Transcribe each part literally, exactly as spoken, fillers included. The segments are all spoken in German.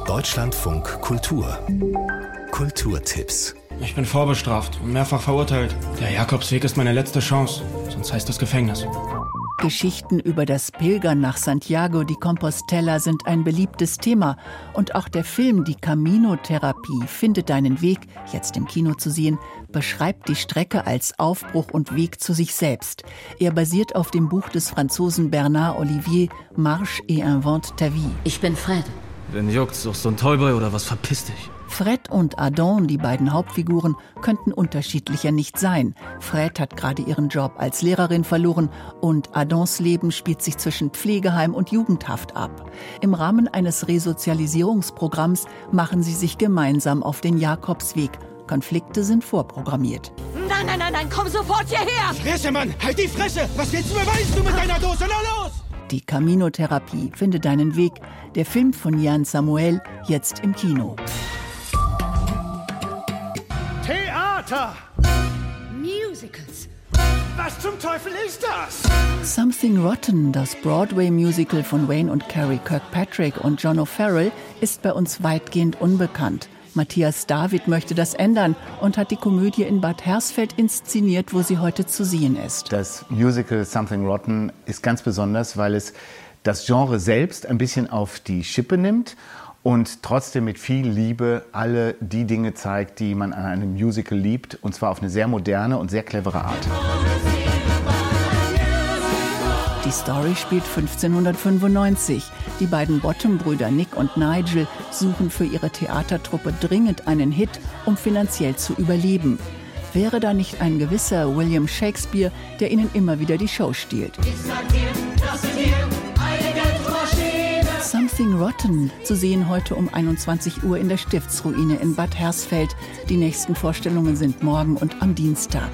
Deutschlandfunk Kultur. Kulturtipps. Ich bin vorbestraft und mehrfach verurteilt. Der Jakobsweg ist meine letzte Chance, sonst heißt das Gefängnis. Geschichten über das Pilgern nach Santiago de Compostela sind ein beliebtes Thema. Und auch der Film Die Camino-Therapie, Finde deinen Weg, jetzt im Kino zu sehen, beschreibt die Strecke als Aufbruch und Weg zu sich selbst. Er basiert auf dem Buch des Franzosen Bernard Olivier, Marche et invente ta vie. Ich bin Fred. Wenn juckt's, suchst du einen Toyboy oder was, verpiss dich. Fred und Adam, die beiden Hauptfiguren, könnten unterschiedlicher nicht sein. Fred hat gerade ihren Job als Lehrerin verloren und Adams Leben spielt sich zwischen Pflegeheim und Jugendhaft ab. Im Rahmen eines Resozialisierungsprogramms machen sie sich gemeinsam auf den Jakobsweg. Konflikte sind vorprogrammiert. Nein, nein, nein, nein, komm sofort hierher! Fresse, Mann! Halt die Fresse! Was willst du beweisen, du mit deiner Dose? Na los! Die Camino-Therapie, Finde deinen Weg. Der Film von Jan Samuel, jetzt im Kino. Theater! Musicals. Was zum Teufel ist das? Something Rotten, das Broadway-Musical von Wayne und Carrie Kirkpatrick und John O'Farrell, ist bei uns weitgehend unbekannt. Matthias David möchte das ändern und hat die Komödie in Bad Hersfeld inszeniert, wo sie heute zu sehen ist. Das Musical Something Rotten ist ganz besonders, weil es das Genre selbst ein bisschen auf die Schippe nimmt und trotzdem mit viel Liebe alle die Dinge zeigt, die man an einem Musical liebt, und zwar auf eine sehr moderne und sehr clevere Art. Die Story spielt fünfzehnhundertfünfundneunzig. Die beiden Bottom-Brüder Nick und Nigel suchen für ihre Theatertruppe dringend einen Hit, um finanziell zu überleben. Wäre da nicht ein gewisser William Shakespeare, der ihnen immer wieder die Show stiehlt? Something Rotten, zu sehen heute um einundzwanzig Uhr in der Stiftsruine in Bad Hersfeld. Die nächsten Vorstellungen sind morgen und am Dienstag.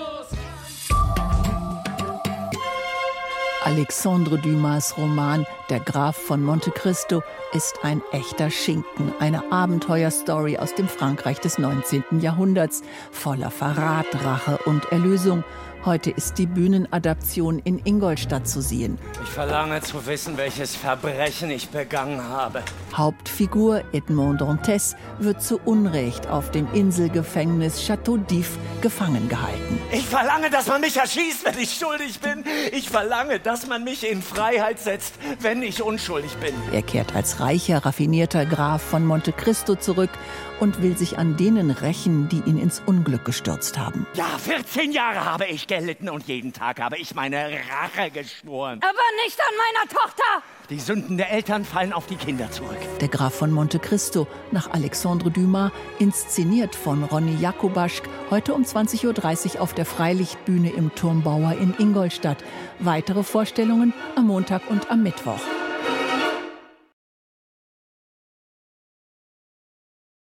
Alexandre Dumas' Roman Der Graf von Monte Cristo ist ein echter Schinken, eine Abenteuerstory aus dem Frankreich des neunzehnten Jahrhunderts, voller Verrat, Rache und Erlösung. Heute ist die Bühnenadaption in Ingolstadt zu sehen. Ich verlange zu wissen, welches Verbrechen ich begangen habe. Hauptfigur Edmond Dantes wird zu Unrecht auf dem Inselgefängnis Château d'If gefangen gehalten. Ich verlange, dass man mich erschießt, wenn ich schuldig bin. Ich verlange, dass man mich in Freiheit setzt, wenn ich unschuldig bin. Er kehrt als reicher, raffinierter Graf von Monte Cristo zurück und will sich an denen rächen, die ihn ins Unglück gestürzt haben. Ja, vierzehn Jahre habe ich gelitten und jeden Tag habe ich meine Rache geschworen. Aber nicht an meiner Tochter! Die Sünden der Eltern fallen auf die Kinder zurück. Der Graf von Monte Cristo nach Alexandre Dumas, inszeniert von Ronny Jakubaschk, heute um zwanzig Uhr dreißig auf der Freilichtbühne im Turmbauer in Ingolstadt. Weitere Vorstellungen am Montag und am Mittwoch.